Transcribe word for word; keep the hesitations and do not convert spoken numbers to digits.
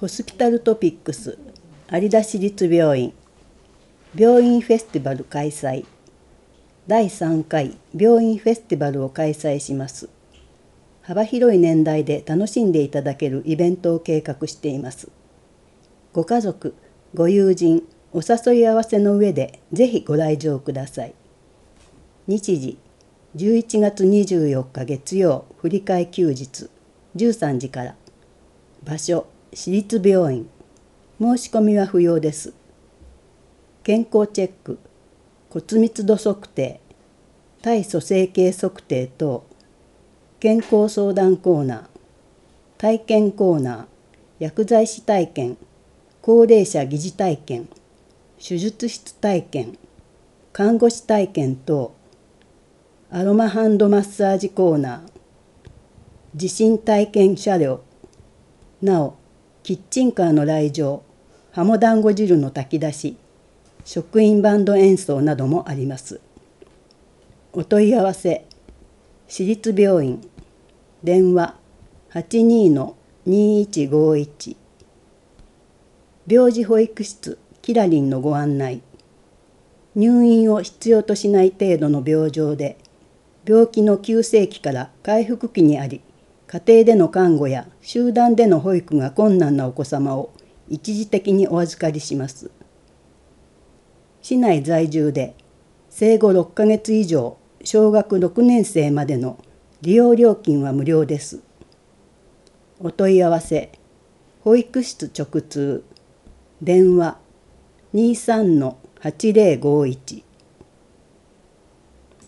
ホスピタルトピックス有田市立病院病院フェスティバル開催。だいさんかい病院フェスティバルを開催します。幅広い年代で楽しんでいただけるイベントを計画しています。ご家族、ご友人、お誘い合わせの上でぜひご来場ください。日時じゅういちがつにじゅうよっか月曜振り替え休日じゅうさんじから。場所市立病院。申し込みは不要です。健康チェック、骨密度測定、体組成計測定等、健康相談コーナー、体験コーナー、薬剤師体験、高齢者疑似体験、手術室体験、看護師体験等、アロマハンドマッサージコーナー、地震体験車両、なお、キッチンカーの来場、ハモ団子汁の炊き出し、職員バンド演奏などもあります。お問い合わせ、市立病院、電話 はちにーにーいちごいち。病児保育室キラリンのご案内。入院を必要としない程度の病状で、病気の急性期から回復期にあり、家庭での看護や集団での保育が困難なお子様を一時的にお預かりします。市内在住で生後ろっかげつ以上、小学ろくねんせいまでの利用料金は無料です。お問い合わせ、保育室直通、電話 にーさんのはちぜろごいち。